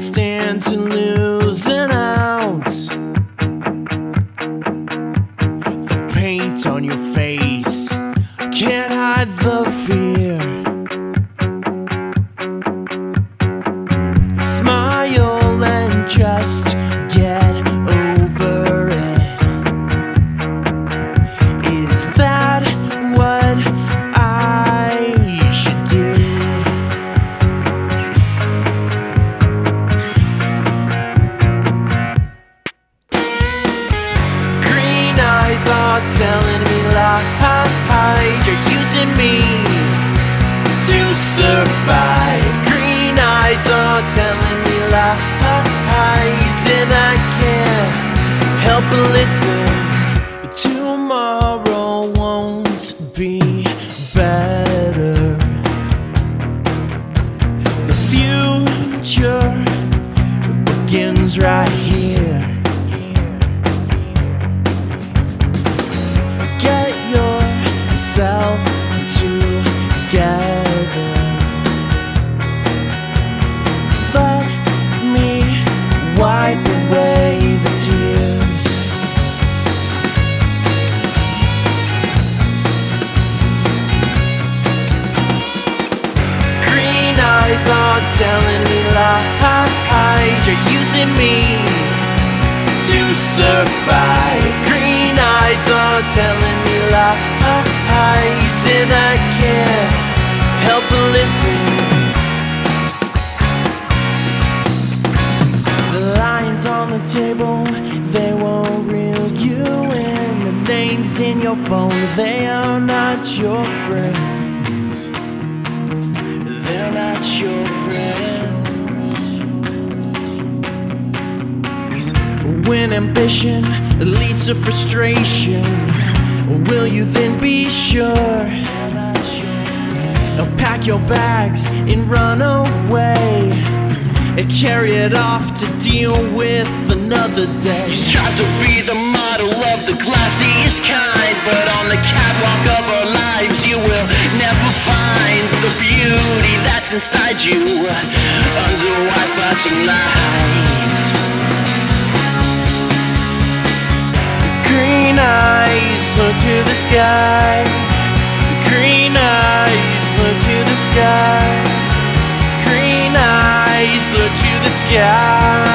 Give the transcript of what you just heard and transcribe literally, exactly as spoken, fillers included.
stand to lose an ounce. The paint on your face can't hide the fear. Smile and just get over it. Is that what I should do? Green eyes are telling me lies. You're using me to survive. Green eyes are telling me lies, and I can't help but listen. Tomorrow won't be better. The future begins right here. Get yourself together. Let me wipe away the tears. Green eyes are telling me lies. You're using me to survive. Green eyes are telling me lies, and I can't help but listen. The lines on the table, they won't reel you in. The names in your phone, they are not your friends. They're not your friends. When ambition leads to frustration, will you then be sure? Now pack your bags and run away, and carry it off to deal with another day. You try to be the model of the classiest kind, but on the catwalk of our lives you will never find the beauty that's inside you under white flashing lights. Green eyes look to the sky. Green eyes look to the sky. Green eyes look to the sky.